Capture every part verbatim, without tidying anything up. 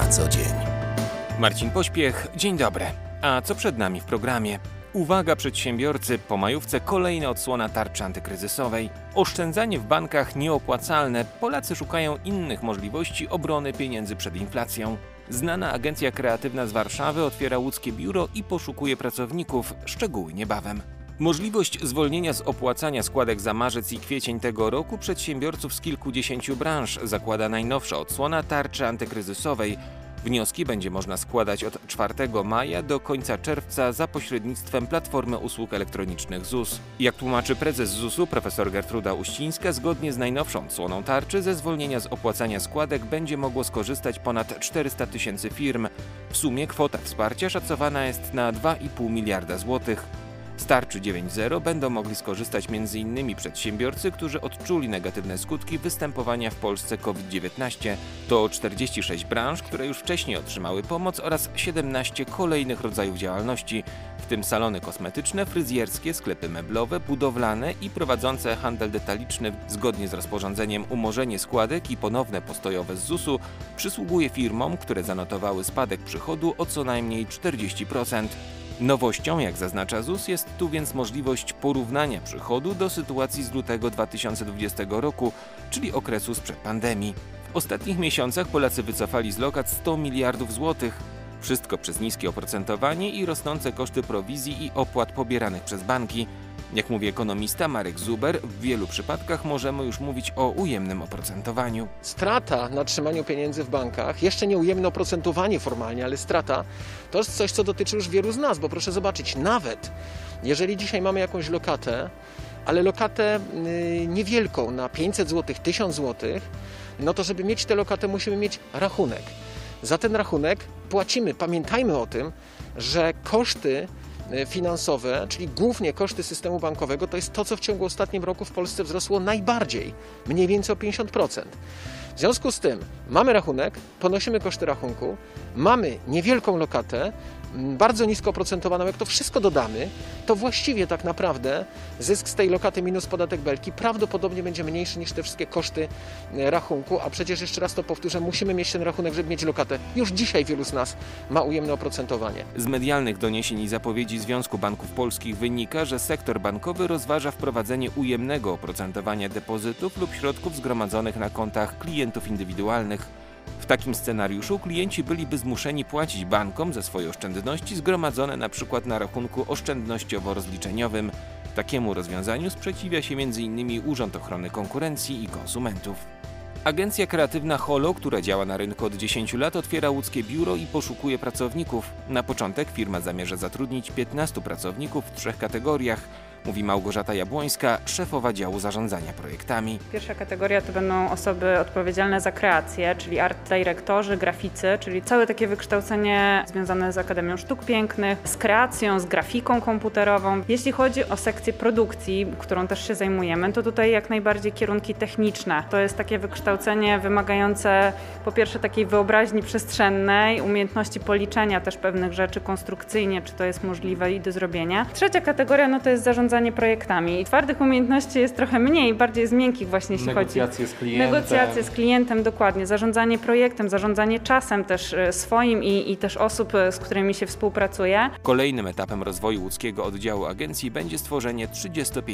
na co dzień. Marcin Pośpiech, dzień dobry. A co przed nami w programie? Uwaga przedsiębiorcy, po majówce kolejna odsłona tarczy antykryzysowej. Oszczędzanie w bankach nieopłacalne. Polacy szukają innych możliwości obrony pieniędzy przed inflacją. Znana agencja kreatywna z Warszawy otwiera łódzkie biuro i poszukuje pracowników. Szczegóły niebawem. Możliwość zwolnienia z opłacania składek za marzec i kwiecień tego roku przedsiębiorców z kilkudziesięciu branż zakłada najnowsza odsłona tarczy antykryzysowej. Wnioski będzie można składać od czwartego maja do końca czerwca za pośrednictwem Platformy Usług Elektronicznych Z U S. Jak tłumaczy prezes Z U S-u profesor Gertruda Uścińska, zgodnie z najnowszą odsłoną tarczy ze zwolnienia z opłacania składek będzie mogło skorzystać ponad czterysta tysięcy firm. W sumie kwota wsparcia szacowana jest na dwa i pół miliarda złotych. Z tarczy dziewięć zero będą mogli skorzystać między innymi przedsiębiorcy, którzy odczuli negatywne skutki występowania w Polsce COVID dziewiętnaście. To czterdzieści sześć branż, które już wcześniej otrzymały pomoc oraz siedemnaście kolejnych rodzajów działalności, w tym salony kosmetyczne, fryzjerskie, sklepy meblowe, budowlane i prowadzące handel detaliczny. Zgodnie z rozporządzeniem umorzenie składek i ponowne postojowe z Z U S-u przysługuje firmom, które zanotowały spadek przychodu o co najmniej czterdzieści procent. Nowością, jak zaznacza Z U S, jest tu więc możliwość porównania przychodu do sytuacji z lutego dwa tysiące dwudziestego roku, czyli okresu sprzed pandemii. W ostatnich miesiącach Polacy wycofali z lokat sto miliardów złotych. Wszystko przez niskie oprocentowanie i rosnące koszty prowizji i opłat pobieranych przez banki. Jak mówi ekonomista Marek Zuber, w wielu przypadkach możemy już mówić o ujemnym oprocentowaniu. Strata na trzymaniu pieniędzy w bankach, jeszcze nie ujemne oprocentowanie formalnie, ale strata, to jest coś, co dotyczy już wielu z nas, bo proszę zobaczyć, nawet jeżeli dzisiaj mamy jakąś lokatę, ale lokatę yy, niewielką na pięćset złotych, tysiąc złotych, no to żeby mieć tę lokatę musimy mieć rachunek. Za ten rachunek płacimy, pamiętajmy o tym, że koszty finansowe, czyli głównie koszty systemu bankowego, to jest to, co w ciągu ostatniego roku w Polsce wzrosło najbardziej, mniej więcej o pięćdziesiąt procent. W związku z tym mamy rachunek, ponosimy koszty rachunku, mamy niewielką lokatę, bardzo nisko oprocentowaną. Jak to wszystko dodamy, to właściwie tak naprawdę zysk z tej lokaty minus podatek Belki prawdopodobnie będzie mniejszy niż te wszystkie koszty rachunku, a przecież jeszcze raz to powtórzę, musimy mieć ten rachunek, żeby mieć lokatę. Już dzisiaj wielu z nas ma ujemne oprocentowanie. Z medialnych doniesień i zapowiedzi Związku Banków Polskich wynika, że sektor bankowy rozważa wprowadzenie ujemnego oprocentowania depozytów lub środków zgromadzonych na kontach klientów indywidualnych. W takim scenariuszu klienci byliby zmuszeni płacić bankom za swoje oszczędności zgromadzone np. na rachunku oszczędnościowo-rozliczeniowym. Takiemu rozwiązaniu sprzeciwia się między innymi Urząd Ochrony Konkurencji i Konsumentów. Agencja kreatywna Holo, która działa na rynku od dziesięciu lat, otwiera łódzkie biuro i poszukuje pracowników. Na początek firma zamierza zatrudnić piętnastu pracowników w trzech kategoriach, mówi Małgorzata Jabłońska, szefowa działu zarządzania projektami. Pierwsza kategoria to będą osoby odpowiedzialne za kreację, czyli art dyrektorzy, graficy, czyli całe takie wykształcenie związane z Akademią Sztuk Pięknych, z kreacją, z grafiką komputerową. Jeśli chodzi o sekcję produkcji, którą też się zajmujemy, to tutaj jak najbardziej kierunki techniczne. To jest takie wykształcenie wymagające po pierwsze takiej wyobraźni przestrzennej, umiejętności policzenia też pewnych rzeczy konstrukcyjnie, czy to jest możliwe i do zrobienia. Trzecia kategoria no to jest zarządzanie projektami. Twardych umiejętności jest trochę mniej, bardziej z miękkich właśnie, jeśli Negocjacje chodzi... z klientem. Negocjacje z klientem, dokładnie. Zarządzanie projektem, zarządzanie czasem też swoim i, i też osób, z którymi się współpracuje. Kolejnym etapem rozwoju łódzkiego oddziału agencji będzie stworzenie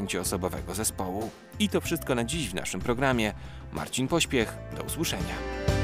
trzydziestopięcioosobowego zespołu. I to wszystko na dziś w naszym programie. Marcin Pośpiech, do usłyszenia.